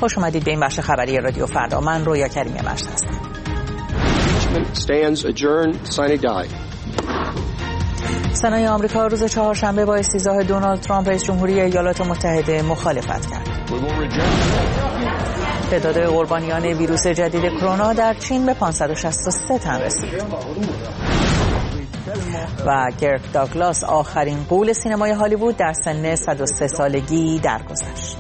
خوش اومدید به این بخش خبری رادیو فردا. من رویا کریمی مشت هستم. سنای آمریکا روز چهارشنبه با استیضاح دونالد ترامپ رئیس جمهوری ایالات متحده مخالفت کرد. تعداد قربانیان ویروس جدید کرونا در چین به 563 تن رسید. و کرک داگلاس آخرین غول سینمای هالیوود در سن 103 سالگی درگذشت.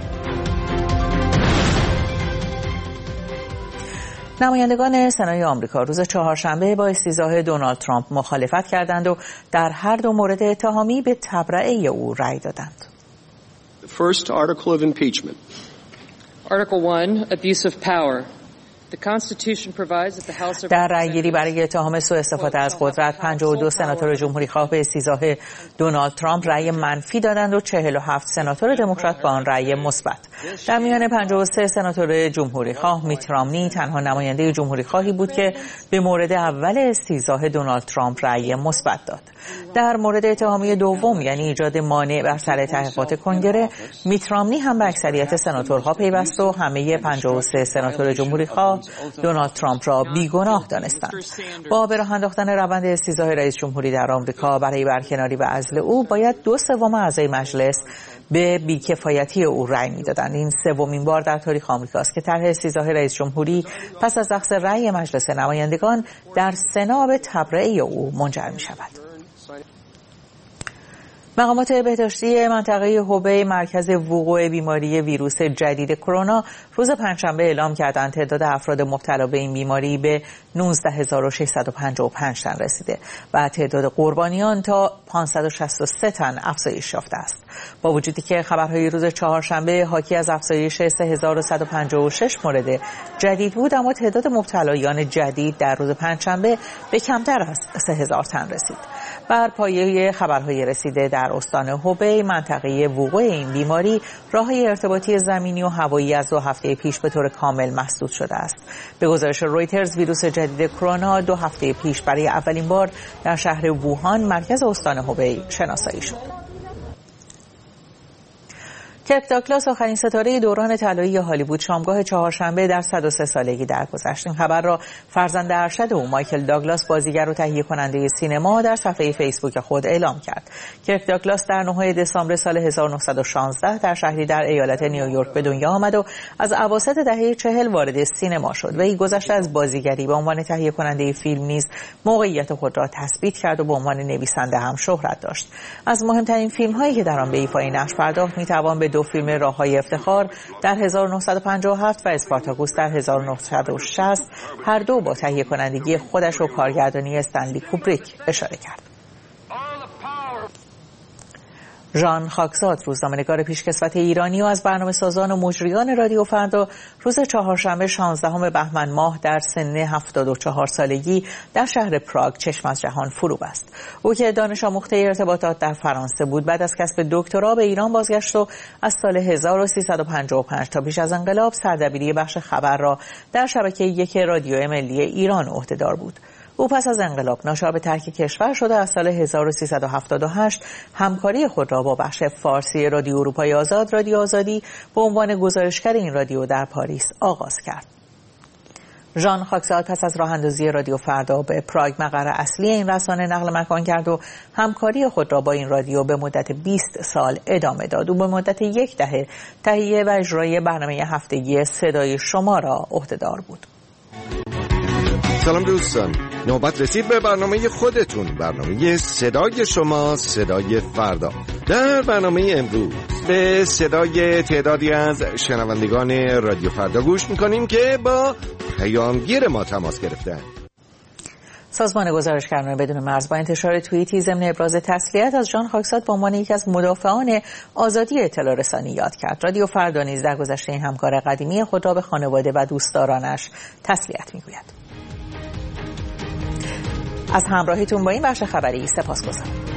نمایندگان سنای آمریکا روز چهارشنبه با استیضاح دونالد ترامپ مخالفت کردند و در هر دو مورد اتهامی به تبرئه او رأی دادند. The first article of impeachment. Article 1, abuse of power. در رأیگیری برای اتهام سوء استفاده از قدرت 52 سناتور جمهوری خواه به استیضاح دونالد ترامپ رأی منفی دادند و 47 سناتور دموکرات با آن رأی مثبت. در میان 53 سناتور جمهوری خواه میت رامنی تنها نماینده جمهوری خواهی بود که به مورد اول استیضاح دونالد ترامپ رأی مثبت داد. در مورد اتهامی دوم یعنی ایجاد مانع بر سر تحقیقات کنگره، میت رامنی هم به اکثریت سناتورها پیوست و همه 53 سناتور جمهوری خواه دونالد ترامپ را بیگناه دانستند. با به راه انداختن روند استیضاح رئیس جمهوری در آمریکا برای برکناری و عزل او باید 2/3 اعضای مجلس به بیکفایتی او رأی میدادند. این سومین بار در تاریخ آمریکاست که طرح استیضاح رئیس جمهوری پس از اخذ رأی مجلس نمایندگان در سنا به تبرئه او منجر می شود. مقامات بهداشتی منطقه هوبی مرکز وقوع بیماری ویروس جدید کرونا روز پنجشنبه اعلام کردند تعداد افراد مبتلا به این بیماری به 19655 تن رسیده و تعداد قربانیان تا 563 تن افزایش یافته است. با وجودی که خبرهای روز چهارشنبه حاکی از افزایش 3156 مورد جدید بود، اما تعداد مبتلایان جدید در روز پنجشنبه به کمتر از 3000 تن رسید. بر پایه خبرهای رسیده در استان هوبی منطقه وقوع این بیماری، راههای ارتباطی زمینی و هوایی از 2 هفته پیش به طور کامل مسدود شده است. به گزارش رویترز ویروس جدید کرونا 2 هفته پیش برای اولین بار در شهر ووهان مرکز استان هوبی شناسایی شد. کرک داگلاس آخرین ستاره دوران طلایی هالیوود شامگاه چهارشنبه در 103 سالگی درگذشت. این خبر را فرزند ارشد او مایکل داگلاس بازیگر و تهیه کننده سینما در صفحه فیسبوک خود اعلام کرد. کرک داگلاس در 9 دسامبر سال 1916 در شهری در ایالت نیویورک به دنیا آمد و از اواسط دهه 40 وارد سینما شد. وی گذشته از بازیگری به عنوان تهیه کننده فیلم نیز موقعیت خود را تثبیت کرد و به عنوان نویسنده هم شهرت داشت. از مهمترین فیلم‌هایی که در آن به ایفای نقش پرداخت می‌توان به 2 فیلم راههای افتخار در 1957 و اسپارتاکوس در 1960 هر دو با تهیه کنندگی خودش و کارگردانی استنلی کوبریک اشاره کرد. ژان خاکزاد روزنامه‌نگار پیشکسوت ایرانی و از برنامه‌سازان و مجریان رادیو فردا روز چهارشنبه 16 بهمن ماه در سن 74 سالگی در شهر پراگ چشم از جهان فرو بست. او که دانش آموخته ارتباطات در فرانسه بود بعد از کسب دکترا به ایران بازگشت و از سال 1355 تا پیش از انقلاب سردبیری بخش خبر را در شبکه 1 رادیو ملی ایران عهده‌دار بود. او پس از انقلاب ناچار به ترک کشور شده از سال 1378 همکاری خود را با بخش فارسی رادیو اروپای آزاد رادیو آزادی به عنوان گزارشگر این رادیو در پاریس آغاز کرد. ژان خاکزاد پس از راه اندازی رادیو فردا به پراگ مقر اصلی این رسانه نقل مکان کرد و همکاری خود را با این رادیو به مدت 20 سال ادامه داد. او به مدت 10 دهه تهیه و اجرای برنامه هفتگی صدای شما را عهده‌دار بود. سلام دوستان، نوبت رسید به برنامه خودتون، برنامه صدای شما، صدای فردا. در برنامه امروز به صدای تعدادی از شنوندگان رادیو فردا گوش میکنیم که با پیامگیر ما تماس گرفتند. سازمان گزارشگران بدون مرز با انتشار توییتی ضمن ابراز تسلیت از ژان خاکزاد به عنوان یکی از مدافعان آزادی اطلاع رسانی یاد کرد. رادیو فردا نیز در گذشته این همکار قدیمی خود را به خانواده و دوستدارانش تسلیت میگوید. از همراهیتون با این بخش خبری سپاسگزارم.